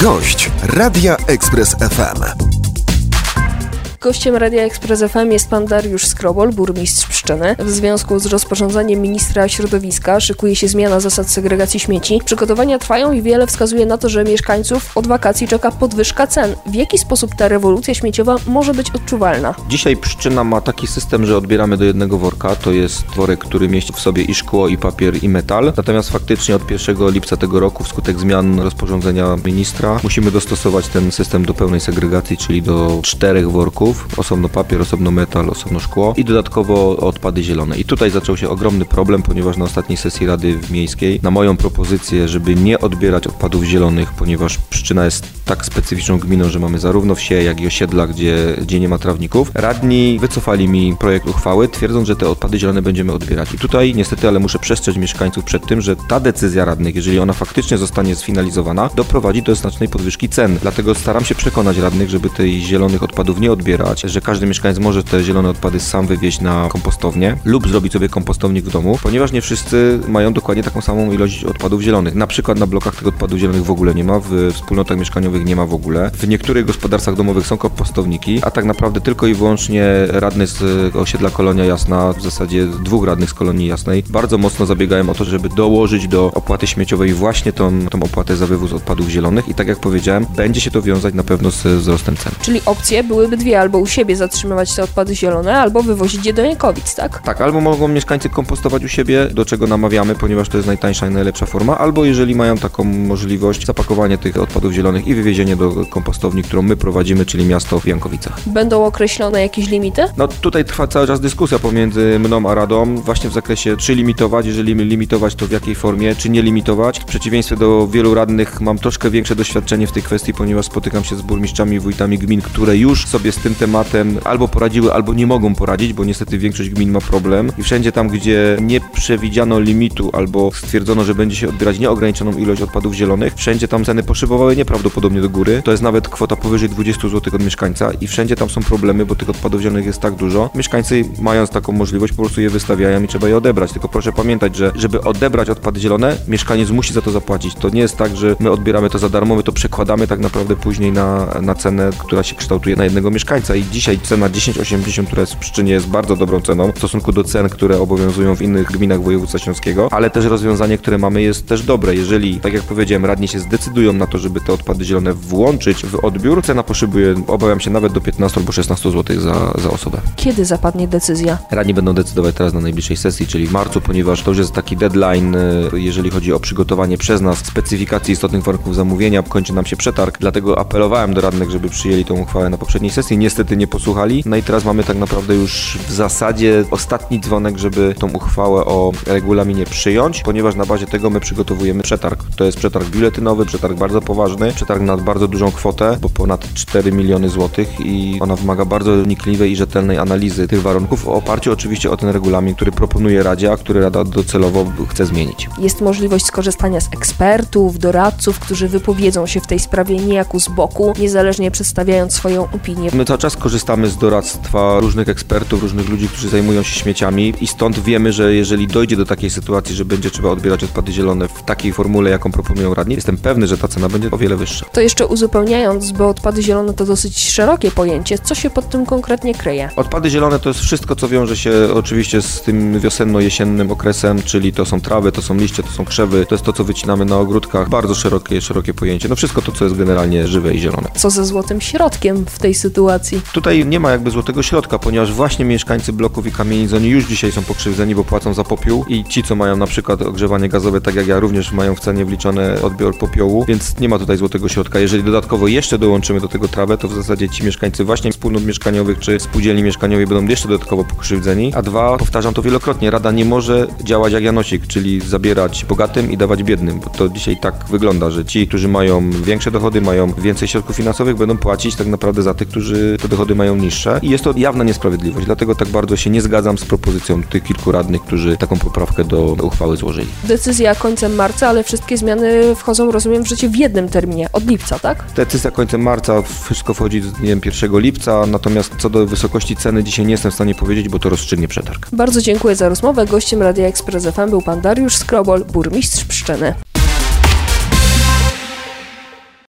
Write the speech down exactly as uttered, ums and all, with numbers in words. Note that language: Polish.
Gość Radia Express F M. Gościem Radia Express F M jest pan Dariusz Skrobol, burmistrz Pszczyny. W związku z rozporządzeniem ministra środowiska szykuje się zmiana zasad segregacji śmieci. Przygotowania trwają i wiele wskazuje na to, że mieszkańców od wakacji czeka podwyżka cen. W jaki sposób ta rewolucja śmieciowa może być odczuwalna? Dzisiaj Pszczyna ma taki system, że odbieramy do jednego worka. To jest worek, który mieści w sobie i szkło, i papier, i metal. Natomiast faktycznie od pierwszego lipca tego roku, wskutek zmian rozporządzenia ministra, musimy dostosować ten system do pełnej segregacji, czyli do czterech worków. Osobno papier, osobno metal, osobno szkło i dodatkowo odpady zielone. I tutaj zaczął się ogromny problem, ponieważ na ostatniej sesji Rady Miejskiej na moją propozycję, żeby nie odbierać odpadów zielonych, ponieważ Pszczyna jest tak specyficzną gminą, że mamy zarówno wsie, jak i osiedla, gdzie, gdzie nie ma trawników, radni wycofali mi projekt uchwały, twierdząc, że te odpady zielone będziemy odbierać. I tutaj niestety, ale muszę przestrzec mieszkańców przed tym, że ta decyzja radnych, jeżeli ona faktycznie zostanie sfinalizowana, doprowadzi do znacznej podwyżki cen. Dlatego staram się przekonać radnych, żeby tych zielonych odpadów nie odbierać, że każdy mieszkaniec może te zielone odpady sam wywieźć na kompostownię lub zrobić sobie kompostownik w domu, ponieważ nie wszyscy mają dokładnie taką samą ilość odpadów zielonych. Na przykład na blokach tych odpadów zielonych w ogóle nie ma, w wspólnotach mieszkaniowych nie ma w ogóle. W niektórych gospodarstwach domowych są kompostowniki, a tak naprawdę tylko i wyłącznie radny z osiedla Kolonia Jasna, w zasadzie dwóch radnych z Kolonii Jasnej, bardzo mocno zabiegają o to, żeby dołożyć do opłaty śmieciowej właśnie tą, tą opłatę za wywóz odpadów zielonych i tak jak powiedziałem, będzie się to wiązać na pewno z wzrostem cen. Czyli opcje byłyby dwie, albo u siebie zatrzymywać te odpady zielone, albo wywozić je do Jankowic, tak? Tak, albo mogą mieszkańcy kompostować u siebie, do czego namawiamy, ponieważ to jest najtańsza i najlepsza forma, albo jeżeli mają taką możliwość, zapakowanie tych odpadów zielonych i wywiezienie do kompostowni, którą my prowadzimy, czyli miasto w Jankowicach. Będą określone jakieś limity? No tutaj trwa cały czas dyskusja pomiędzy mną a Radą, właśnie w zakresie czy limitować, jeżeli limitować, to w jakiej formie, czy nie limitować. W przeciwieństwie do wielu radnych mam troszkę większe doświadczenie w tej kwestii, ponieważ spotykam się z burmistrzami i wójtami gmin, które już sobie z tym tematem albo poradziły, albo nie mogą poradzić, bo niestety większość gmin ma problem i wszędzie tam, gdzie nie przewidziano limitu albo stwierdzono, że będzie się odbierać nieograniczoną ilość odpadów zielonych, wszędzie tam ceny poszybowały nieprawdopodobnie do góry. To jest nawet kwota powyżej dwadzieścia złotych od mieszkańca i wszędzie tam są problemy, bo tych odpadów zielonych jest tak dużo. Mieszkańcy, mając taką możliwość, po prostu je wystawiają i trzeba je odebrać. Tylko proszę pamiętać, że żeby odebrać odpady zielone, mieszkaniec musi za to zapłacić. To nie jest tak, że my odbieramy to za darmo, my to przekładamy tak naprawdę później na, na cenę, która się kształtuje na jednego mieszkańca i dzisiaj cena dziesięć osiemdziesiąt, która jest w Pszczynie, jest bardzo dobrą ceną w stosunku do cen, które obowiązują w innych gminach województwa śląskiego, ale też rozwiązanie, które mamy, jest też dobre. Jeżeli, tak jak powiedziałem, radni się zdecydują na to, żeby te odpady zielone włączyć w odbiór, cena poszybuje, obawiam się, nawet do piętnaście albo szesnaście złotych za, za osobę. Kiedy zapadnie decyzja? Radni będą decydować teraz na najbliższej sesji, czyli w marcu, ponieważ to już jest taki deadline, jeżeli chodzi o przygotowanie przez nas specyfikacji istotnych warunków zamówienia. Kończy nam się przetarg, dlatego apelowałem do radnych, żeby przyjęli tą uchwałę na poprzedniej sesji. Niestety nie posłuchali. No i teraz mamy tak naprawdę już w zasadzie ostatni dzwonek, żeby tą uchwałę o regulaminie przyjąć, ponieważ na bazie tego my przygotowujemy przetarg. To jest przetarg biuletynowy, przetarg bardzo poważny, przetarg na bardzo dużą kwotę, bo ponad cztery miliony złotych i ona wymaga bardzo wnikliwej i rzetelnej analizy tych warunków w oparciu oczywiście o ten regulamin, który proponuje Radzie, a który Rada docelowo chce zmienić. Jest możliwość skorzystania z ekspertów, doradców, którzy wypowiedzą się w tej sprawie niejako z boku, niezależnie przedstawiając swoją opinię. My cały czas korzystamy z doradztwa różnych ekspertów, różnych ludzi, którzy zajmują się śmieciami i stąd wiemy, że jeżeli dojdzie do takiej sytuacji, że będzie trzeba odbierać odpady zielone w takiej formule, jaką proponują radni, jestem pewny, że ta cena będzie o wiele wyższa. To jeszcze uzupełniając, bo odpady zielone to dosyć szerokie pojęcie, co się pod tym konkretnie kryje? Odpady zielone to jest wszystko, co wiąże się oczywiście z tym wiosenno-jesiennym okresem, czyli to są trawy, to są liście, to są krzewy, to jest to, co wycinamy na ogródkach, bardzo szerokie, szerokie pojęcie, no wszystko to, co jest generalnie żywe i zielone. Co ze złotym środkiem w tej sytuacji? Tutaj nie ma jakby złotego środka, ponieważ właśnie mieszkańcy bloków i kamienic, oni już dzisiaj są pokrzywdzeni, bo płacą za popiół i ci, co mają na przykład ogrzewanie gazowe, tak jak ja, również mają w cenie wliczone odbiór popiołu, więc nie ma tutaj złotego środka. Jeżeli dodatkowo jeszcze dołączymy do tego trawę, to w zasadzie ci mieszkańcy właśnie wspólnot mieszkaniowych czy spółdzielni mieszkaniowej będą jeszcze dodatkowo pokrzywdzeni, a dwa, powtarzam to wielokrotnie, Rada nie może działać jak Janosik, czyli zabierać bogatym i dawać biednym, bo to dzisiaj tak wygląda, że ci, którzy mają większe dochody, mają więcej środków finansowych, będą płacić tak naprawdę za tych, którzy te dochody mają niższe i jest to jawna niesprawiedliwość, dlatego tak bardzo się nie zgadzam z propozycją tych kilku radnych, którzy taką poprawkę do uchwały złożyli. Decyzja końcem marca, ale wszystkie zmiany wchodzą, rozumiem, w życie w jednym terminie, od lipca, tak? Decyzja końcem marca, wszystko wchodzi z dniem pierwszego lipca, natomiast co do wysokości ceny dzisiaj nie jestem w stanie powiedzieć, bo to rozstrzygnie przetarg. Bardzo dziękuję za rozmowę. Gościem Radia Express F M był pan Dariusz Skrobol, burmistrz Pszczyny.